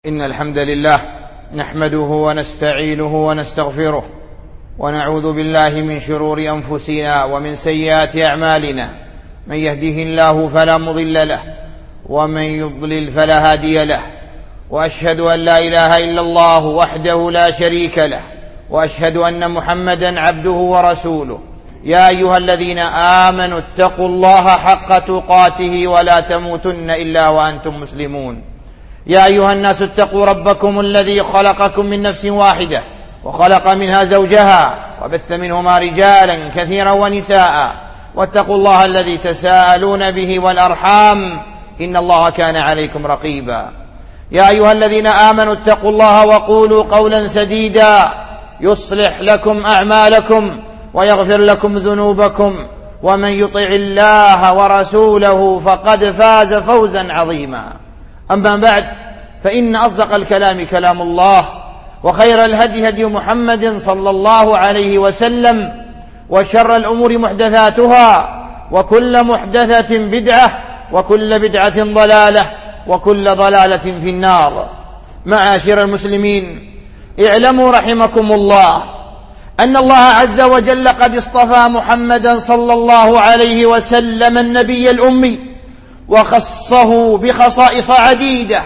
إن الحمد لله نحمده ونستعينه ونستغفره ونعوذ بالله من شرور أنفسنا ومن سيئات أعمالنا. من يهده الله فلا مضل له ومن يضلل فلا هادي له، وأشهد أن لا إله إلا الله وحده لا شريك له، وأشهد أن محمدا عبده ورسوله. يا أيها الذين آمنوا اتقوا الله حق تقاته ولا تموتن إلا وأنتم مسلمون. يا أيها الناس اتقوا ربكم الذي خلقكم من نفس واحدة وخلق منها زوجها وبث منهما رجالا كثيرا ونساء، واتقوا الله الذي تساءلون به والأرحام إن الله كان عليكم رقيبا. يا أيها الذين آمنوا اتقوا الله وقولوا قولا سديدا يصلح لكم أعمالكم ويغفر لكم ذنوبكم، ومن يطع الله ورسوله فقد فاز فوزا عظيما. أما بعد، فإن أصدق الكلام كلام الله، وخير الهدي هدي محمد صلى الله عليه وسلم، وشر الأمور محدثاتها، وكل محدثة بدعة، وكل بدعة ضلالة، وكل ضلالة في النار. معاشر المسلمين، اعلموا رحمكم الله أن الله عز وجل قد اصطفى محمدا صلى الله عليه وسلم النبي الأمي، وخصه بخصائص عديدة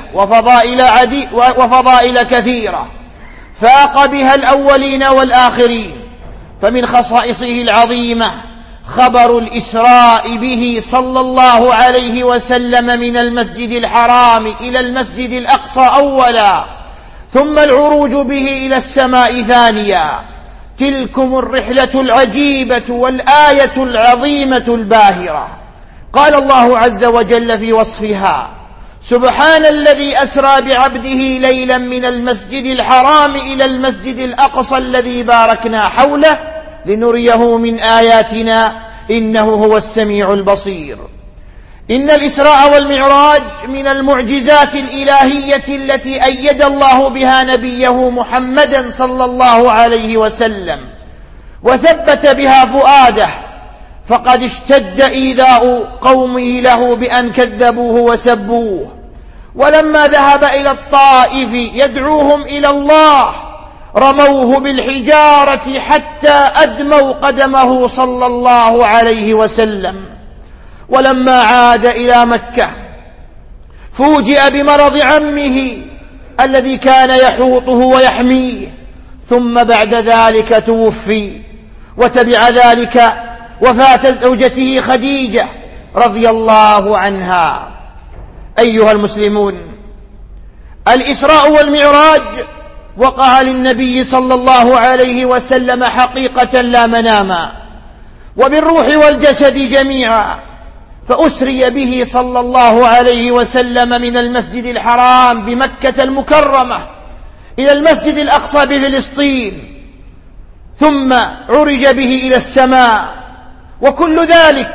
وفضائل كثيرة فاق بها الأولين والآخرين. فمن خصائصه العظيمة خبر الإسراء به صلى الله عليه وسلم من المسجد الحرام إلى المسجد الأقصى أولا، ثم العروج به إلى السماء ثانيا. تلكم الرحلة العجيبة والآية العظيمة الباهرة. قال الله عز وجل في وصفها: سبحان الذي أسرى بعبده ليلا من المسجد الحرام إلى المسجد الأقصى الذي باركنا حوله لنريه من آياتنا إنه هو السميع البصير. إن الإسراء والمعراج من المعجزات الإلهية التي أيد الله بها نبيه محمدا صلى الله عليه وسلم، وثبت بها فؤاده، فقد اشتد إيذاء قومه له بأن كذبوه وسبوه. ولما ذهب إلى الطائف يدعوهم إلى الله رموه بالحجارة حتى أدموا قدمه صلى الله عليه وسلم. ولما عاد إلى مكة فوجئ بمرض عمه الذي كان يحوطه ويحميه، ثم بعد ذلك توفي، وتبع ذلك وفاة زوجته خديجة رضي الله عنها. أيها المسلمون، الإسراء والمعراج وقع للنبي صلى الله عليه وسلم حقيقة لا مناما، وبالروح والجسد جميعا. فأسري به صلى الله عليه وسلم من المسجد الحرام بمكة المكرمة إلى المسجد الأقصى بفلسطين، ثم عرج به إلى السماء، وكل ذلك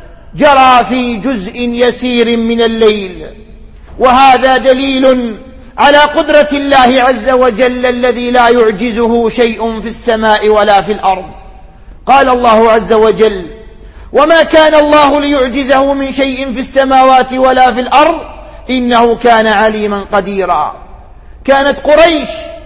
جرى في جزء يسير من الليل. وهذا دليل على قدرة الله عز وجل الذي لا يعجزه شيء في السماء ولا في الأرض. قال الله عز وجل: وما كان الله ليعجزه من شيء في السماوات ولا في الأرض إنه كان عليما قديرا. كانت قريش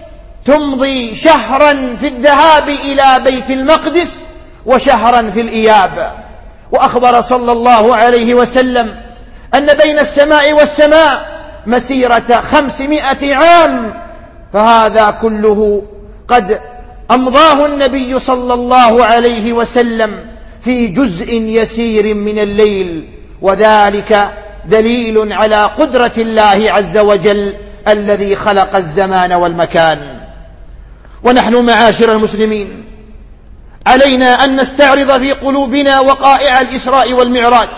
تمضي شهرا في الذهاب إلى بيت المقدس وشهرا في الإياب، وأخبر صلى الله عليه وسلم أن بين السماء والسماء مسيرة 500 عام، فهذا كله قد أمضاه النبي صلى الله عليه وسلم في جزء يسير من الليل، وذلك دليل على قدرة الله عز وجل الذي خلق الزمان والمكان. ونحن معاشر المسلمين علينا أن نستعرض في قلوبنا وقائع الإسراء والمعراج،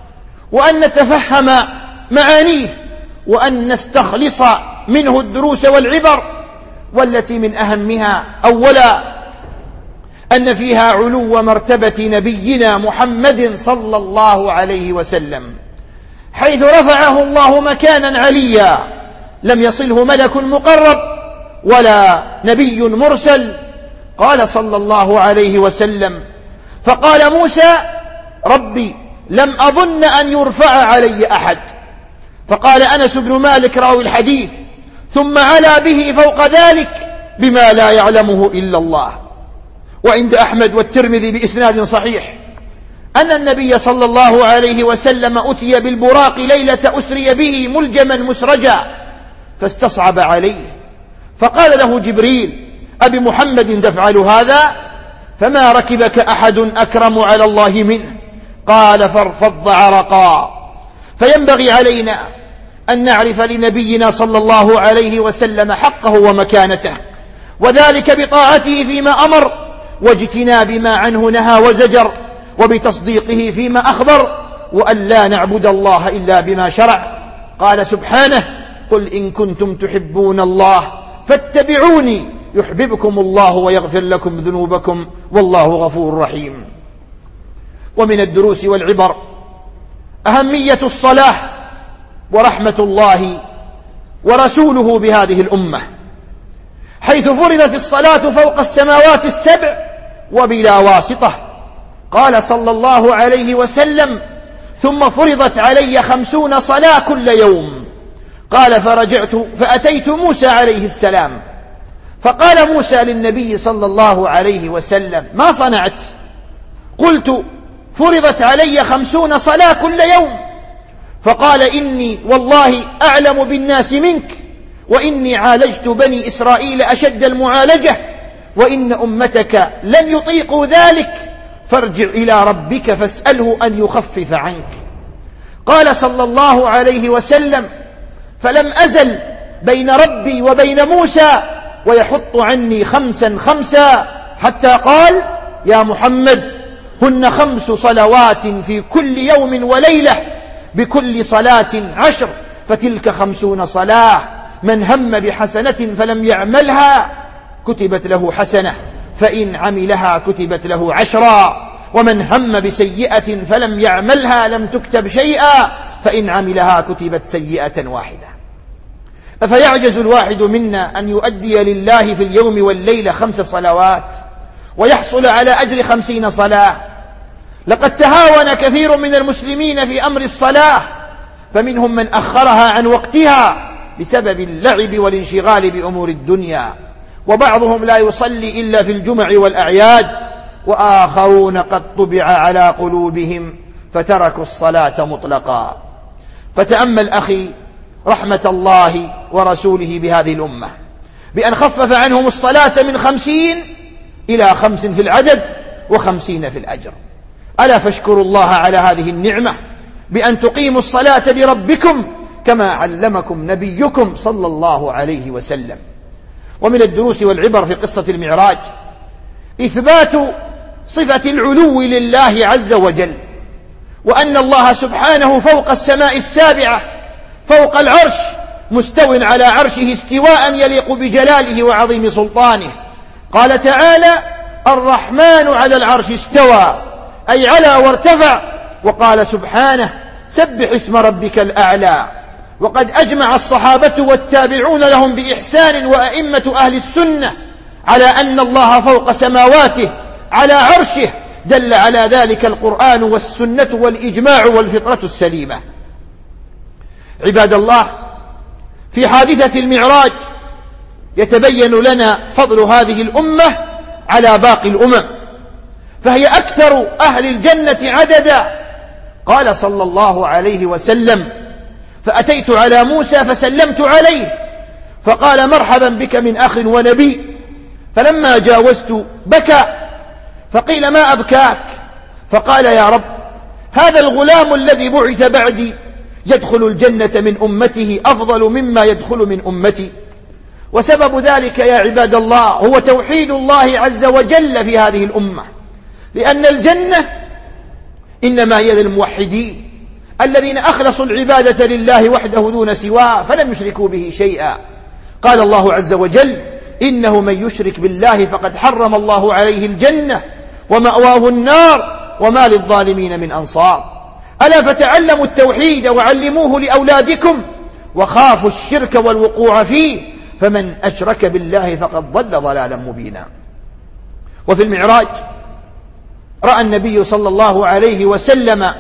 وأن نتفهم معانيه، وأن نستخلص منه الدروس والعبر، والتي من أهمها أولا أن فيها علو مرتبة نبينا محمد صلى الله عليه وسلم، حيث رفعه الله مكانا عليا لم يصله ملك مقرب ولا نبي مرسل. قال صلى الله عليه وسلم: فقال موسى: ربي لم أظن أن يرفع علي أحد. فقال أنس بن مالك راوي الحديث: ثم علا به فوق ذلك بما لا يعلمه إلا الله. وعند أحمد والترمذي بإسناد صحيح أن النبي صلى الله عليه وسلم أتي بالبراق ليلة أسري به ملجما مسرجا فاستصعب عليه، فقال له جبريل: أبي محمد تفعل هذا؟ فما ركبك أحد أكرم على الله منه. قال: فارفض عرقا. فينبغي علينا أن نعرف لنبينا صلى الله عليه وسلم حقه ومكانته، وذلك بطاعته فيما أمر، واجتناب ما عنه نهى وزجر، وبتصديقه فيما أخبر، وأن لا نعبد الله إلا بما شرع. قال سبحانه: قل إن كنتم تحبون الله فاتبعوني يحببكم الله ويغفر لكم ذنوبكم والله غفور رحيم. ومن الدروس والعبر أهمية الصلاة ورحمة الله ورسوله بهذه الأمة، حيث فرضت الصلاة فوق السماوات السبع وبلا واسطة. قال صلى الله عليه وسلم: ثم فرضت علي 50 صلاة كل يوم. قال: فرجعت فأتيت موسى عليه السلام، فقال موسى للنبي صلى الله عليه وسلم: ما صنعت؟ قلت: فرضت علي 50 صلاة كل يوم. فقال: إني والله أعلم بالناس منك، وإني عالجت بني إسرائيل أشد المعالجة، وإن أمتك لن يطيقوا ذلك، فارجع إلى ربك فاسأله أن يخفف عنك. قال صلى الله عليه وسلم: فلم أزل بين ربي وبين موسى ويحط عني 5 5، حتى قال: يا محمد، هن 5 صلوات في كل يوم وليلة، بكل صلاة 10، فتلك 50 صلاة. من هم بحسنة فلم يعملها كتبت له حسنة، فإن عملها كتبت له 10، ومن هم بسيئة فلم يعملها لم تكتب شيئا، فإن عملها كتبت سيئة واحدة. أفيعجز الواحد منا أن يؤدي لله في اليوم والليلة 5 صلوات ويحصل على أجر 50 صلاة؟ لقد تهاون كثير من المسلمين في أمر الصلاة، فمنهم من أخرها عن وقتها بسبب اللعب والانشغال بأمور الدنيا، وبعضهم لا يصلي إلا في الجمع والأعياد، وآخرون قد طبع على قلوبهم فتركوا الصلاة مطلقا. فتأمل أخي رحمة الله ورسوله بهذه الأمة بأن خفف عنهم الصلاة من 50 إلى 5 في العدد و50 في الأجر. ألا فاشكروا الله على هذه النعمة بأن تقيموا الصلاة لربكم كما علمكم نبيكم صلى الله عليه وسلم. ومن الدروس والعبر في قصة المعراج إثبات صفة العلو لله عز وجل، وأن الله سبحانه فوق السماء السابعة فوق العرش مستو على عرشه استواء يليق بجلاله وعظيم سلطانه. قال تعالى: الرحمن على العرش استوى، أي على وارتفع. وقال سبحانه: سبح اسم ربك الأعلى. وقد أجمع الصحابة والتابعون لهم بإحسان وأئمة أهل السنة على أن الله فوق سماواته على عرشه، دل على ذلك القرآن والسنة والإجماع والفطرة السليمة. عباد الله، في حادثة المعراج يتبين لنا فضل هذه الأمة على باقي الأمم، فهي أكثر أهل الجنة عددا. قال صلى الله عليه وسلم: فأتيت على موسى فسلمت عليه، فقال: مرحبا بك من أخ ونبي. فلما جاوزت بكى، فقيل: ما أبكاك؟ فقال: يا رب، هذا الغلام الذي بعث بعدي يدخل الجنة من أمته أفضل مما يدخل من أمتي. وسبب ذلك يا عباد الله هو توحيد الله عز وجل في هذه الأمة، لأن الجنة إنما هي للموحدين الذين أخلصوا العبادة لله وحده دون سواه فلم يشركوا به شيئا. قال الله عز وجل: إنه من يشرك بالله فقد حرم الله عليه الجنة ومأواه النار وما للظالمين من أنصار. ألا فتعلموا التوحيد وعلموه لأولادكم، وخافوا الشرك والوقوع فيه، فمن أشرك بالله فقد ضل ضلالا مبينا. وفي المعراج رأى النبي صلى الله عليه وسلم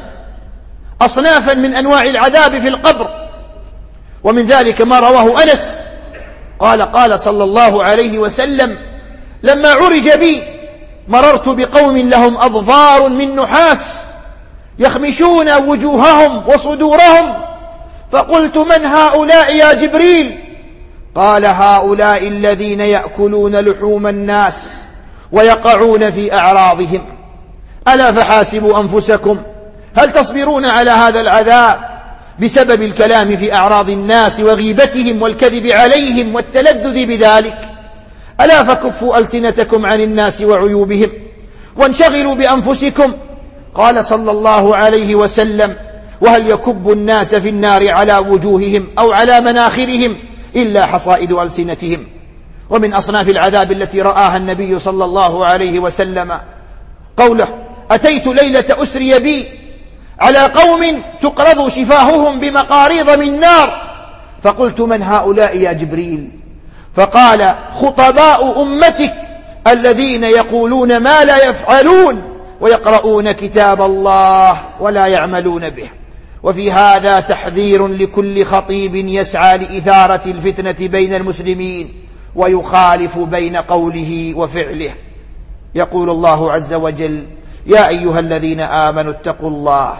أصنافا من أنواع العذاب في القبر، ومن ذلك ما رواه أنس قال صلى الله عليه وسلم: لما عرج بي مررت بقوم لهم أظفار من نحاس يخمشون وجوههم وصدورهم، فقلت: من هؤلاء يا جبريل؟ قال: هؤلاء الذين يأكلون لحوم الناس ويقعون في أعراضهم. ألا فحاسبوا أنفسكم، هل تصبرون على هذا العذاب بسبب الكلام في أعراض الناس وغيبتهم والكذب عليهم والتلذذ بذلك؟ ألا فكفوا ألسنتكم عن الناس وعيوبهم وانشغلوا بأنفسكم. قال صلى الله عليه وسلم: وهل يكب الناس في النار على وجوههم أو على مناخرهم إلا حصائد ألسنتهم؟ ومن أصناف العذاب التي رآها النبي صلى الله عليه وسلم قوله: أتيت ليلة أسري بي على قوم تقرض شفاههم بمقاريض من نار، فقلت: من هؤلاء يا جبريل؟ فقال: خطباء أمتك الذين يقولون ما لا يفعلون ويقرؤون كتاب الله ولا يعملون به. وفي هذا تحذير لكل خطيب يسعى لإثارة الفتنة بين المسلمين ويخالف بين قوله وفعله. يقول الله عز وجل: يا أيها الذين آمنوا اتقوا الله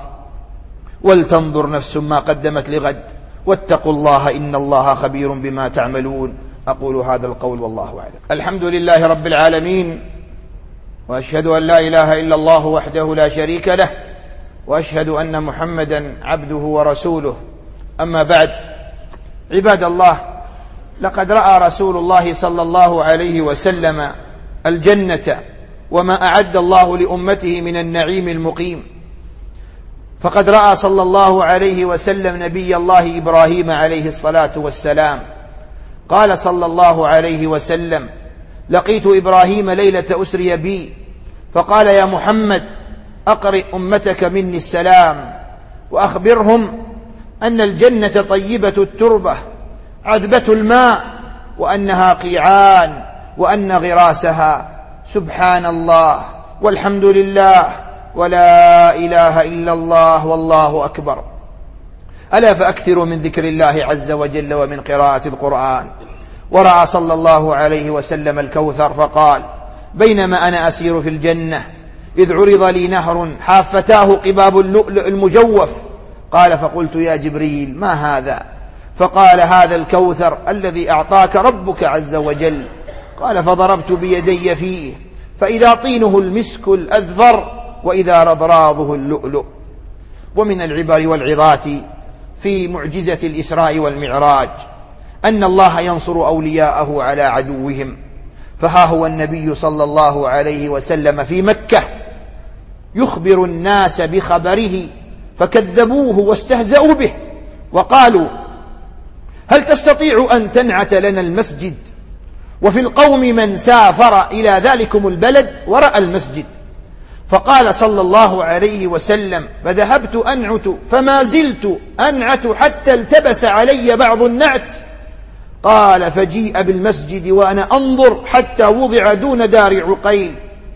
ولتنظر نفس ما قدمت لغد واتقوا الله إن الله خبير بما تعملون. أقول هذا القول والله أعلم. الحمد لله رب العالمين، وأشهد أن لا إله إلا الله وحده لا شريك له، وأشهد أن محمدا عبده ورسوله. أما بعد، عباد الله، لقد رأى رسول الله صلى الله عليه وسلم الجنة وما أعد الله لأمته من النعيم المقيم. فقد رأى صلى الله عليه وسلم نبي الله إبراهيم عليه الصلاة والسلام. قال صلى الله عليه وسلم: لقيت إبراهيم ليلة أسري بي فقال: يا محمد أقرئ أمتك مني السلام وأخبرهم أن الجنة طيبة التربة عذبة الماء وأنها قيعان وأن غراسها سبحان الله والحمد لله ولا إله إلا الله والله أكبر. ألا فأكثروا من ذكر الله عز وجل ومن قراءة القرآن. ورأى صلى الله عليه وسلم الكوثر فقال: بينما أنا أسير في الجنة إذ عرض لي نهر حافتاه قباب اللؤلؤ المجوف. قال: فقلت: يا جبريل ما هذا؟ فقال: هذا الكوثر الذي أعطاك ربك عز وجل. قال: فضربت بيدي فيه فإذا طينه المسك الأذفر وإذا رضراضه اللؤلؤ. ومن العبر والعظات في معجزة الإسراء والمعراج أن الله ينصر أولياءه على عدوهم. فها هو النبي صلى الله عليه وسلم في مكة يخبر الناس بخبره فكذبوه واستهزأوا به وقالوا: هل تستطيع أن تنعت لنا المسجد؟ وفي القوم من سافر إلى ذلكم البلد ورأى المسجد. فقال صلى الله عليه وسلم: فذهبت أنعت فما زلت أنعت حتى التبس علي بعض النعت. قال: فجيء بالمسجد وأنا أنظر حتى وضع دون دار عقيل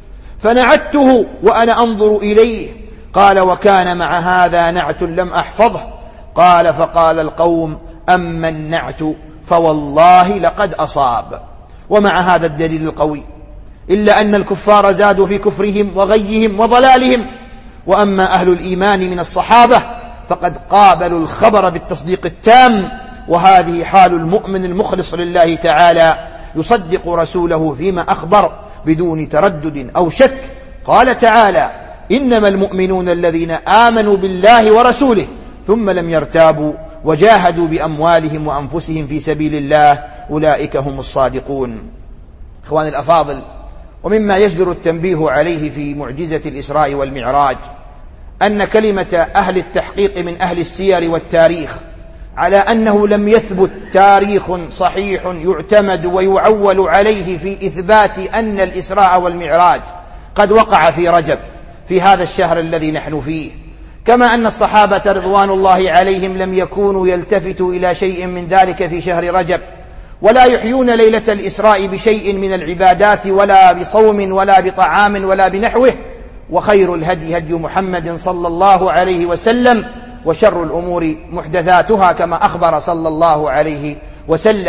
فنعته وأنا أنظر إليه. قال: وكان مع هذا نعت لم أحفظه. قال: فقال القوم: أما النعت فوالله لقد أصاب. ومع هذا الدليل القوي إلا أن الكفار زادوا في كفرهم وغيهم وضلالهم. وأما أهل الإيمان من الصحابة فقد قابلوا الخبر بالتصديق التام، وهذه حال المؤمن المخلص لله تعالى يصدق رسوله فيما أخبر بدون تردد أو شك. قال تعالى: إنما المؤمنون الذين آمنوا بالله ورسوله ثم لم يرتابوا وجاهدوا بأموالهم وأنفسهم في سبيل الله أولئك هم الصادقون. إخواني الأفاضل، ومما يجدر التنبيه عليه في معجزة الإسراء والمعراج أن كلمة أهل التحقيق من أهل السير والتاريخ على أنه لم يثبت تاريخ صحيح يعتمد ويعول عليه في إثبات أن الإسراء والمعراج قد وقع في رجب في هذا الشهر الذي نحن فيه، كما أن الصحابة رضوان الله عليهم لم يكونوا يلتفتوا إلى شيء من ذلك في شهر رجب، ولا يحيون ليلة الإسراء بشيء من العبادات ولا بصوم ولا بطعام ولا بنحوه. وخير الهدي هدي محمد صلى الله عليه وسلم، وشر الأمور محدثاتها كما أخبر صلى الله عليه وسلم.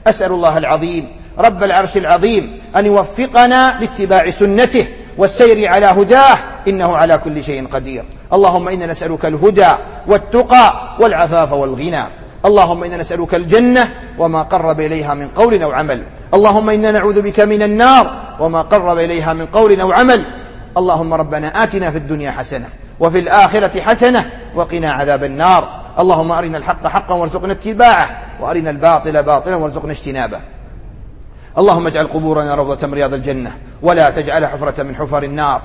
أسأل الله العظيم رب العرش العظيم أن يوفقنا لاتباع سنته والسير على هداه، إنه على كل شيء قدير. اللهم إنا نسألك الهدى والتقى والعفاف والغنى. اللهم إنا نسألك الجنة وما قرب إليها من قول أو عمل. اللهم إنا نعوذ بك من النار وما قرب إليها من قول أو عمل. اللهم ربنا آتنا في الدنيا حسنة وفي الآخرة حسنة وقنا عذاب النار. اللهم أرنا الحق حقا وارزقنا اتباعه، وأرنا الباطل باطلا وارزقنا اجتنابه. اللهم اجعل قبورنا روضة من رياض الجنة ولا تجعل حفرة من حفر النار.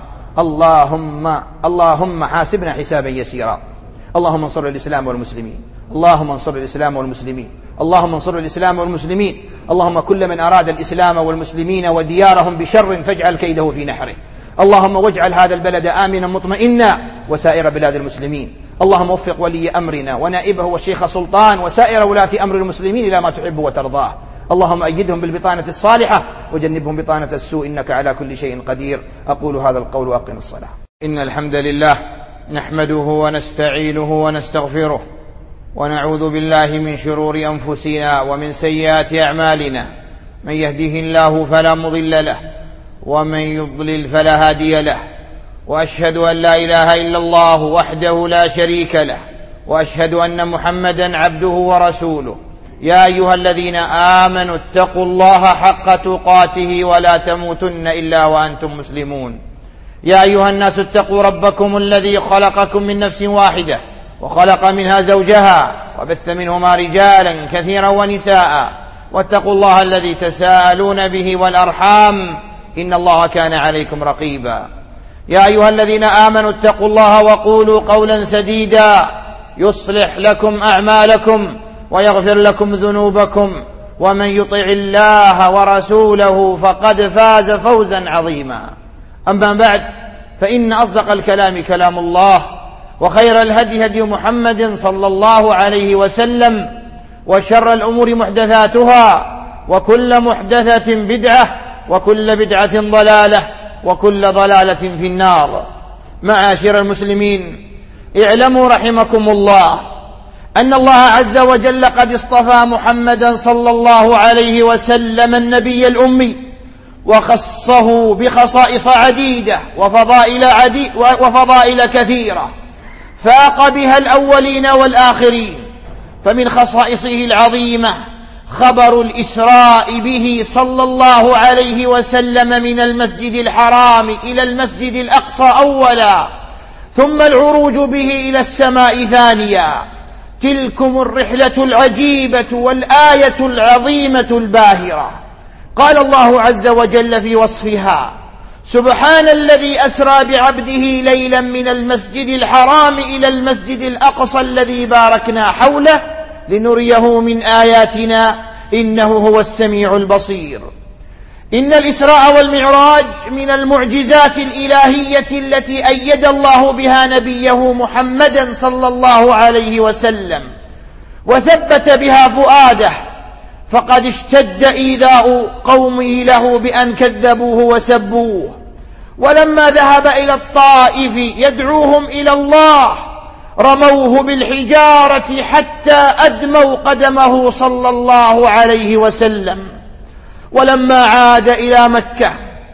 اللهم حاسبنا حسابا يسيرا. اللهم انصر الإسلام والمسلمين. اللهم انصر الإسلام والمسلمين. اللهم انصر الإسلام والمسلمين. اللهم كل من أراد الإسلام والمسلمين وديارهم بشر فاجعل كيده في نحره. اللهم واجعل هذا البلد آمنا مطمئنا وسائر بلاد المسلمين. اللهم وفق ولي أمرنا ونائبه والشيخ سلطان وسائر ولاة أمر المسلمين إلى ما تحب وترضاه. اللهم أيدهم بالبطانة الصالحة وجنبهم بطانة السوء، إنك على كل شيء قدير. أقول هذا القول وأقم الصلاة. إن الحمد لله نحمده ونستعينه ونستغفره ونعوذ بالله من شرور أنفسنا ومن سيئات أعمالنا. من يهده الله فلا مضل له ومن يضلل فلا هادي له، وأشهد أن لا إله إلا الله وحده لا شريك له، وأشهد أن محمدا عبده ورسوله. يا أيها الذين آمنوا اتقوا الله حق تقاته ولا تموتن إلا وأنتم مسلمون. يا أيها الناس اتقوا ربكم الذي خلقكم من نفس واحدة وخلق منها زوجها وبث منهما رجالا كثيرا ونساء، واتقوا الله الذي تساءلون به والأرحام إن الله كان عليكم رقيبا. يا أيها الذين آمنوا اتقوا الله وقولوا قولا سديدا يصلح لكم أعمالكم ويغفر لكم ذنوبكم، ومن يطع الله ورسوله فقد فاز فوزا عظيما. أما بعد، فإن أصدق الكلام كلام الله، وخير الهدي هدي محمد صلى الله عليه وسلم، وشر الأمور محدثاتها، وكل محدثة بدعة، وكل بدعة ضلالة، وكل ضلالة في النار. معاشر المسلمين، اعلموا رحمكم الله أن الله عز وجل قد اصطفى محمدا صلى الله عليه وسلم النبي الأمي، وخصه بخصائص عديدة وفضائل كثيرة فاق بها الأولين والآخرين. فمن خصائصه العظيمة خبر الإسراء به صلى الله عليه وسلم من المسجد الحرام إلى المسجد الأقصى أولا، ثم العروج به إلى السماء ثانيا. تلكم الرحلة العجيبة والآية العظيمة الباهرة. قال الله عز وجل في وصفها: سبحان الذي أسرى بعبده ليلا من المسجد الحرام إلى المسجد الأقصى الذي باركنا حوله لنريه من آياتنا إنه هو السميع البصير. إن الإسراء والمعراج من المعجزات الإلهية التي أيد الله بها نبيه محمدا صلى الله عليه وسلم، وثبت بها فؤاده، فقد اشتد إيذاء قومه له بأن كذبوه وسبوه. ولما ذهب إلى الطائف يدعوهم إلى الله رموه بالحجارة حتى أدموا قدمه صلى الله عليه وسلم. ولما عاد إلى مكة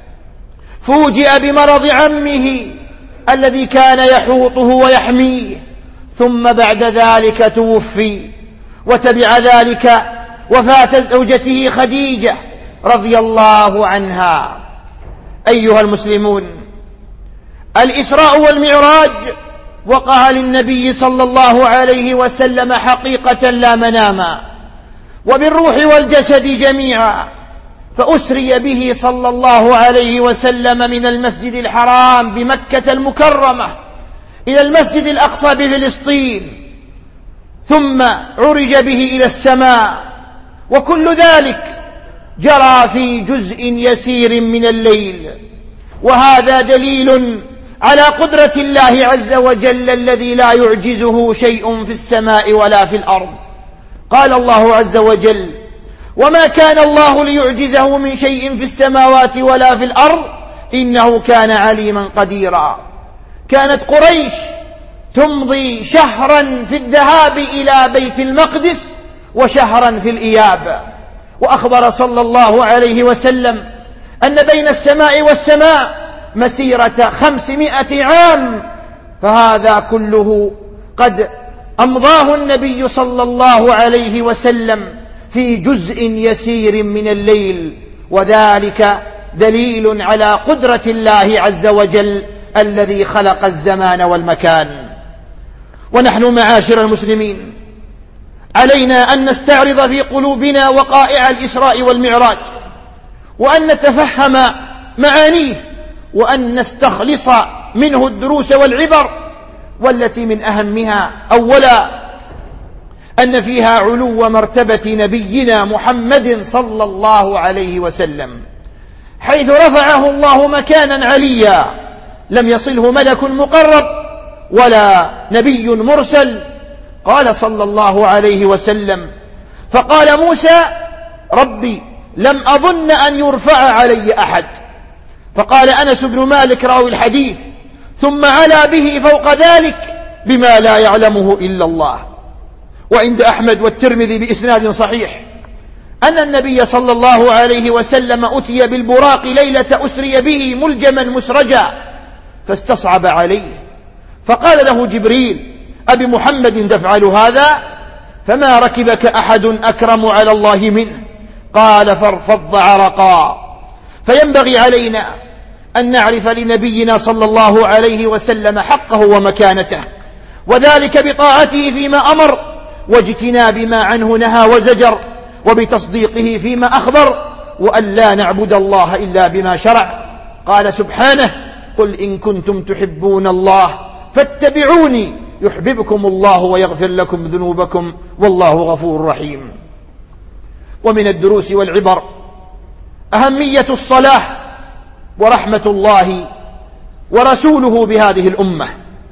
فوجئ بمرض عمه الذي كان يحوطه ويحميه، ثم بعد ذلك توفي، وتبع ذلك وفاة زوجته خديجة رضي الله عنها. أيها المسلمون، الإسراء والمعراج وقع للنبي صلى الله عليه وسلم حقيقة لا مناما، وبالروح والجسد جميعا. فأسري به صلى الله عليه وسلم من المسجد الحرام بمكة المكرمة إلى المسجد الأقصى بفلسطين، ثم عرج به إلى السماء، وكل ذلك جرى في جزء يسير من الليل. وهذا دليل على قدرة الله عز وجل الذي لا يعجزه شيء في السماء ولا في الأرض. قال الله عز وجل: وما كان الله ليعجزه من شيء في السماوات ولا في الأرض إنه كان عليما قديرا. كانت قريش تمضي شهرا في الذهاب إلى بيت المقدس وشهرا في الإياب، وأخبر صلى الله عليه وسلم أن بين السماء والسماء مسيرة 500 عام، فهذا كله قد أمضاه النبي صلى الله عليه وسلم في جزء يسير من الليل، وذلك دليل على قدرة الله عز وجل الذي خلق الزمان والمكان. ونحن معاشر المسلمين علينا أن نستعرض في قلوبنا وقائع الإسراء والمعراج، وأن نتفهم معانيه، وأن نستخلص منه الدروس والعبر، والتي من أهمها أولا أن فيها علو مرتبة نبينا محمد صلى الله عليه وسلم، حيث رفعه الله مكانا عليا لم يصله ملك مقرب ولا نبي مرسل. قال صلى الله عليه وسلم: فقال موسى: ربي لم أظن أن يرفع علي أحد. فقال أنس بن مالك راوي الحديث: ثم علا به فوق ذلك بما لا يعلمه إلا الله. وعند أحمد والترمذي بإسناد صحيح أن النبي صلى الله عليه وسلم أتي بالبراق ليلة أسري به ملجما مسرجا، فاستصعب عليه، فقال له جبريل: أبي محمد تفعل هذا؟ فما ركبك أحد أكرم على الله منه. قال: فارفض عرقا. فينبغي علينا أن نعرف لنبينا صلى الله عليه وسلم حقه ومكانته، وذلك بطاعته فيما أمر، واجتناب ما عنه نهى وزجر، وبتصديقه فيما أخبر، وأن لا نعبد الله إلا بما شرع. قال سبحانه: قل إن كنتم تحبون الله فاتبعوني يحببكم الله ويغفر لكم ذنوبكم والله غفور رحيم. ومن الدروس والعبر أهمية الصلاة ورحمة الله ورسوله بهذه الأمة،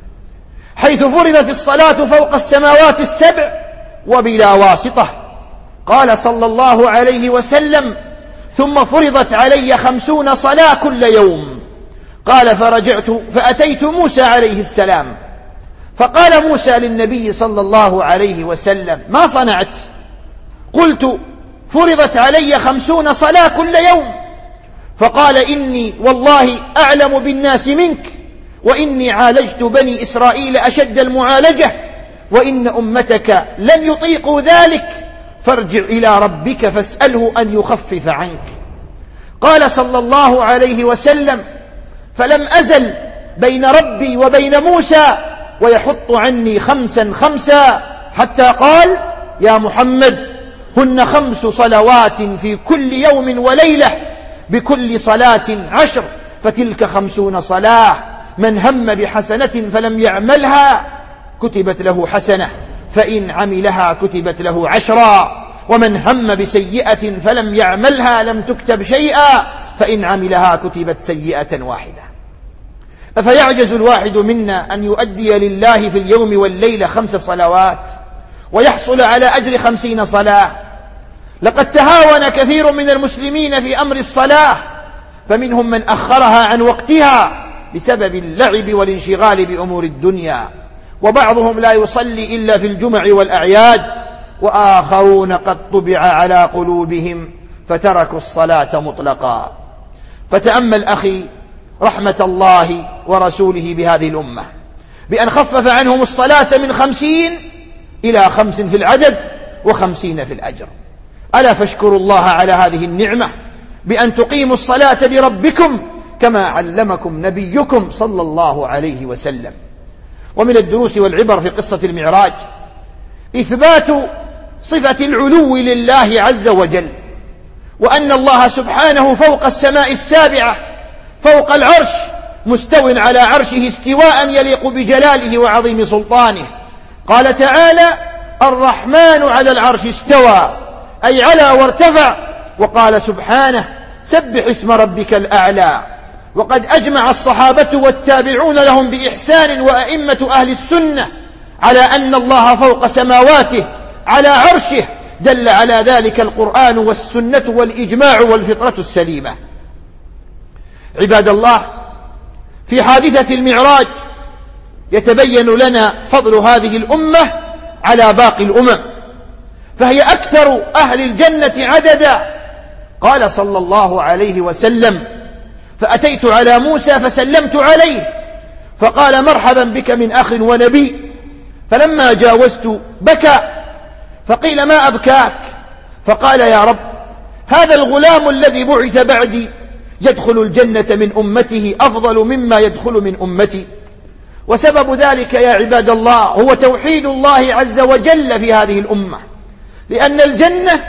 حيث فرضت الصلاة فوق السماوات السبع وبلا واسطة. قال صلى الله عليه وسلم: ثم فرضت علي 50 صلاة كل يوم. قال: فرجعت فأتيت موسى عليه السلام، فقال موسى للنبي صلى الله عليه وسلم: ما صنعت؟ قلت: فرضت علي 50 صلاة كل يوم. فقال: إني والله أعلم بالناس منك، وإني عالجت بني إسرائيل أشد المعالجة، وإن أمتك لن يطيقوا ذلك، فارجع إلى ربك فاسأله أن يخفف عنك. قال صلى الله عليه وسلم: فلم أزل بين ربي وبين موسى ويحط عني 5 5، حتى قال: يا محمد، هن 5 صلوات في كل يوم وليلة، بكل صلاة 10، فتلك 50 صلاة، من هم بحسنة فلم يعملها كتبت له حسنة، فإن عملها كتبت له 10، ومن هم بسيئة فلم يعملها لم تكتب شيئا، فإن عملها كتبت سيئة واحدة. أفيعجز الواحد منا أن يؤدي لله في اليوم والليلة 5 صلوات ويحصل على أجر 50 صلاة؟ لقد تهاون كثير من المسلمين في أمر الصلاة، فمنهم من أخرها عن وقتها بسبب اللعب والانشغال بأمور الدنيا، وبعضهم لا يصلي إلا في الجمع والأعياد، وآخرون قد طبع على قلوبهم فتركوا الصلاة مطلقا. فتأمل أخي رحمة الله ورسوله بهذه الأمة، بأن خفف عنهم الصلاة من 50 إلى 5 في العدد و50 في الأجر. ألا فاشكروا الله على هذه النعمة بأن تقيموا الصلاة لربكم كما علمكم نبيكم صلى الله عليه وسلم. ومن الدروس والعبر في قصة المعراج إثبات صفة العلو لله عز وجل، وأن الله سبحانه فوق السماء السابعة فوق العرش مستو على عرشه استواء يليق بجلاله وعظيم سلطانه. قال تعالى: الرحمن على العرش استوى، أي على وارتفع. وقال سبحانه: سبح اسم ربك الأعلى. وقد أجمع الصحابة والتابعون لهم بإحسان وأئمة أهل السنة على أن الله فوق سماواته على عرشه، دل على ذلك القرآن والسنة والإجماع والفطرة السليمة. عباد الله، في حادثة المعراج يتبين لنا فضل هذه الأمة على باقي الأمم، فهي أكثر أهل الجنة عددا. قال صلى الله عليه وسلم: فأتيت على موسى فسلمت عليه فقال: مرحبا بك من أخ ونبي. فلما جاوزت بكى، فقيل: ما أبكاك؟ فقال: يا رب، هذا الغلام الذي بعث بعدي يدخل الجنة من أمته أفضل مما يدخل من أمتي. وسبب ذلك يا عباد الله هو توحيد الله عز وجل في هذه الأمة، لأن الجنة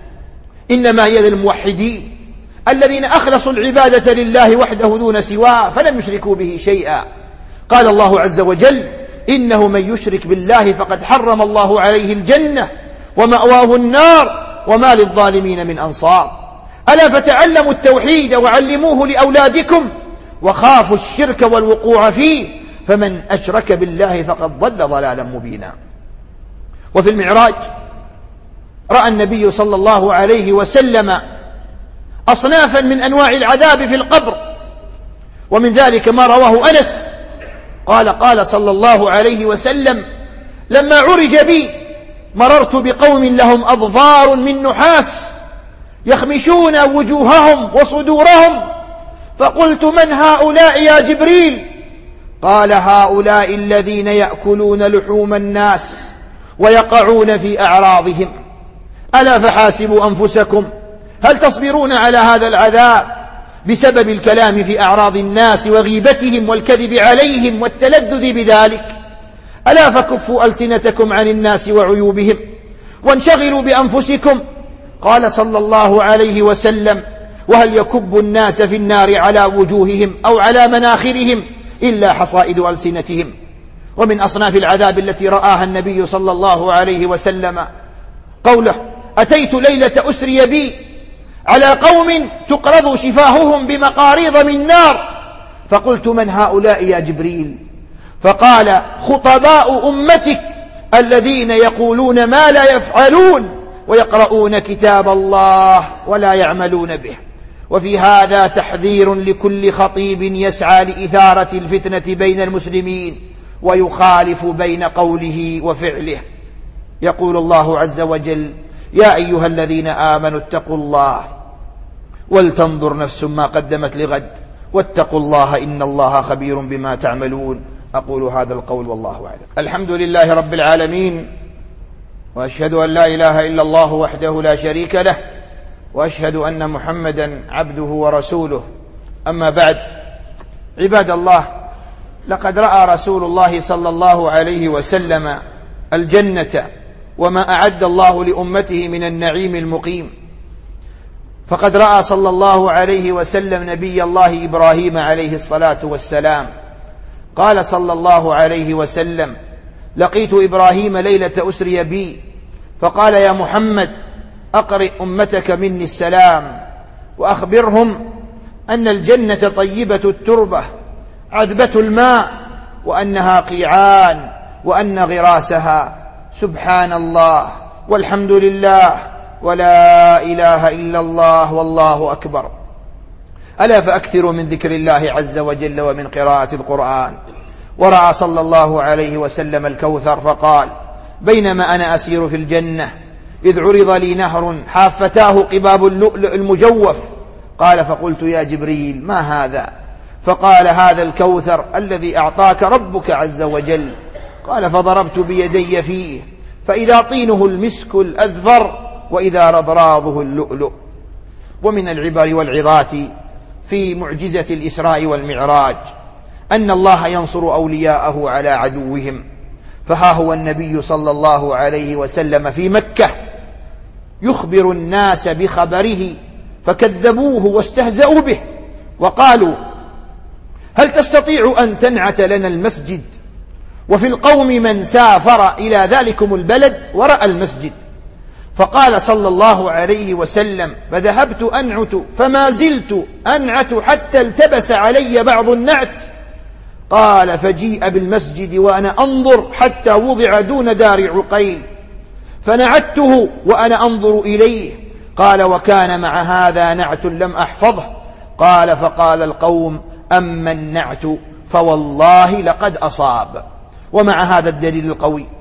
إنما هي للموحدين الذين أخلصوا العبادة لله وحده دون سواه فلم يشركوا به شيئا. قال الله عز وجل: إنه من يشرك بالله فقد حرم الله عليه الجنة ومأواه النار وما للظالمين من أنصار. ألا فتعلموا التوحيد وعلموه لأولادكم وخافوا الشرك والوقوع فيه، فمن أشرك بالله فقد ضل ضلالا مبينا. وفي المعراج رأى النبي صلى الله عليه وسلم أصنافا من أنواع العذاب في القبر، ومن ذلك ما رواه أنس قال صلى الله عليه وسلم: لما عرج بي مررت بقوم لهم أظفار من نحاس يخمشون وجوههم وصدورهم، فقلت: من هؤلاء يا جبريل؟ قال: هؤلاء الذين يأكلون لحوم الناس ويقعون في أعراضهم. ألا فحاسبوا أنفسكم، هل تصبرون على هذا العذاب بسبب الكلام في أعراض الناس وغيبتهم والكذب عليهم والتلذذ بذلك؟ ألا فكفوا ألسنتكم عن الناس وعيوبهم وانشغلوا بأنفسكم. قال صلى الله عليه وسلم: وهل يكب الناس في النار على وجوههم أو على مناخرهم إلا حصائد ألسنتهم. ومن أصناف العذاب التي رآها النبي صلى الله عليه وسلم قوله: أتيت ليلة أسري بي على قوم تقرض شفاههم بمقاريض من نار، فقلت: من هؤلاء يا جبريل؟ فقال: خطباء أمتك الذين يقولون ما لا يفعلون ويقرؤون كتاب الله ولا يعملون به. وفي هذا تحذير لكل خطيب يسعى لإثارة الفتنة بين المسلمين ويخالف بين قوله وفعله. يقول الله عز وجل: يا أيها الذين آمنوا اتقوا الله ولتنظر نفس ما قدمت لغد واتقوا الله إن الله خبير بما تعملون. أقول هذا القول والله أعلم. الحمد لله رب العالمين، وأشهد أن لا إله إلا الله وحده لا شريك له، وأشهد أن محمدا عبده ورسوله. أما بعد، عباد الله، لقد رأى رسول الله صلى الله عليه وسلم الجنة وما أعد الله لأمته من النعيم المقيم. فقد رأى صلى الله عليه وسلم نبي الله إبراهيم عليه الصلاة والسلام. قال صلى الله عليه وسلم: لقيت إبراهيم ليلة أسري بي فقال: يا محمد، أقرئ أمتك مني السلام وأخبرهم أن الجنة طيبة التربة عذبة الماء، وأنها قيعان، وأن غراسها سبحان الله والحمد لله ولا إله إلا الله والله أكبر. ألا فأكثروا من ذكر الله عز وجل ومن قراءة القرآن. ورأى صلى الله عليه وسلم الكوثر فقال: بينما أنا أسير في الجنة إذ عرض لي نهر حافتاه قباب اللؤلؤ المجوف. قال: فقلت: يا جبريل، ما هذا؟ فقال: هذا الكوثر الذي أعطاك ربك عز وجل. قال: فضربت بيدي فيه فإذا طينه المسك الأذفر وإذا رضراضه اللؤلؤ. ومن العبر والعظات في معجزة الإسراء والمعراج أن الله ينصر أولياءه على عدوهم. فها هو النبي صلى الله عليه وسلم في مكة يخبر الناس بخبره فكذبوه واستهزأوا به وقالوا: هل تستطيع أن تنعت لنا المسجد؟ وفي القوم من سافر إلى ذلكم البلد ورأى المسجد. فقال صلى الله عليه وسلم: فذهبت أنعت فما زلت أنعت حتى التبس علي بعض النعت. قال: فجيء بالمسجد وأنا أنظر حتى وضع دون دار عقيل فنعته وأنا أنظر إليه. قال: وكان مع هذا نعت لم أحفظه. قال: فقال القوم: أما النعت فوالله لقد أصاب. ومع هذا الدليل القوي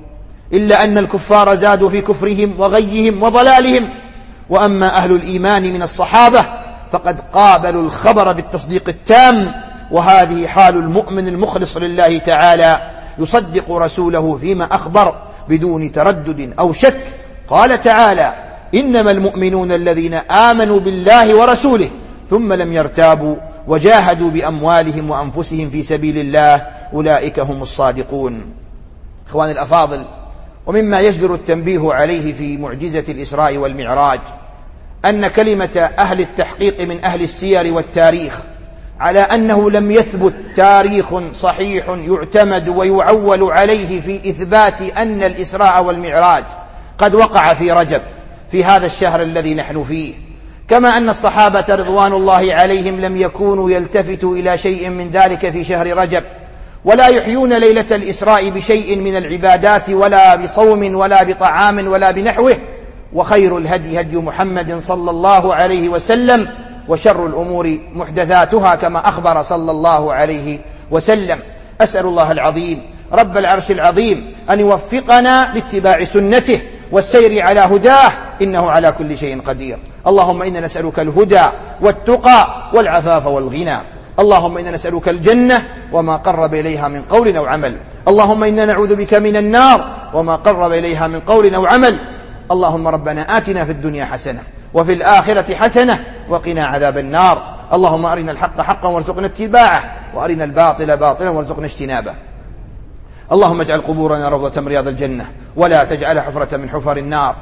إلا أن الكفار زادوا في كفرهم وغيهم وضلالهم. وأما أهل الإيمان من الصحابة فقد قابلوا الخبر بالتصديق التام، وهذه حال المؤمن المخلص لله تعالى، يصدق رسوله فيما أخبر بدون تردد أو شك. قال تعالى: إنما المؤمنون الذين آمنوا بالله ورسوله ثم لم يرتابوا وجاهدوا بأموالهم وأنفسهم في سبيل الله أولئك هم الصادقون. إخواني الأفاضل، ومما يجدر التنبيه عليه في معجزة الإسراء والمعراج أن كلمة أهل التحقيق من أهل السير والتاريخ على أنه لم يثبت تاريخ صحيح يعتمد ويعول عليه في إثبات أن الإسراء والمعراج قد وقع في رجب، في هذا الشهر الذي نحن فيه، كما أن الصحابة رضوان الله عليهم لم يكونوا يلتفتوا إلى شيء من ذلك في شهر رجب، ولا يحيون ليلة الإسراء بشيء من العبادات ولا بصوم ولا بطعام ولا بنحوه. وخير الهدي هدي محمد صلى الله عليه وسلم، وشر الأمور محدثاتها كما أخبر صلى الله عليه وسلم. أسأل الله العظيم رب العرش العظيم أن يوفقنا لاتباع سنته والسير على هداه، إنه على كل شيء قدير. اللهم إنا نسألك الهدى والتقى والعفاف والغنى. اللهم إنا نسألك الجنة وما قرب إليها من قول أو عمل. اللهم إنا نعوذ بك من النار وما قرب إليها من قول أو عمل. اللهم ربنا آتنا في الدنيا حسنة وفي الآخرة حسنة وقنا عذاب النار. اللهم أرنا الحق حقا وارزقنا اتباعه، وأرنا الباطل باطلا وارزقنا اجتنابه. اللهم اجعل قبورنا روضة من رياض الجنة، ولا تجعل حفرة من حفر النار.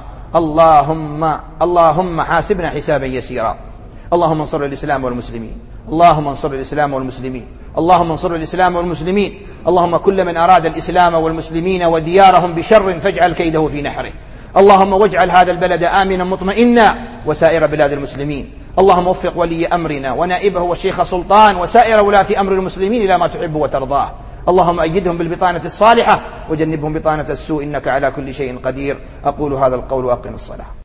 اللهم حاسبنا حسابا يسيرا. اللهم انصر الإسلام والمسلمين. اللهم انصر الإسلام والمسلمين. اللهم انصر الإسلام والمسلمين. اللهم كل من أراد الإسلام والمسلمين وديارهم بشر فاجعل كيده في نحره. اللهم واجعل هذا البلد آمنا مطمئنا وسائر بلاد المسلمين. اللهم وفق ولي أمرنا ونائبه والشيخ سلطان وسائر ولاة أمر المسلمين إلى ما تحب وترضاه. اللهم أيدهم بالبطانة الصالحة وجنبهم بطانة السوء، إنك على كل شيء قدير. أقول هذا القول وأقم الصلاة.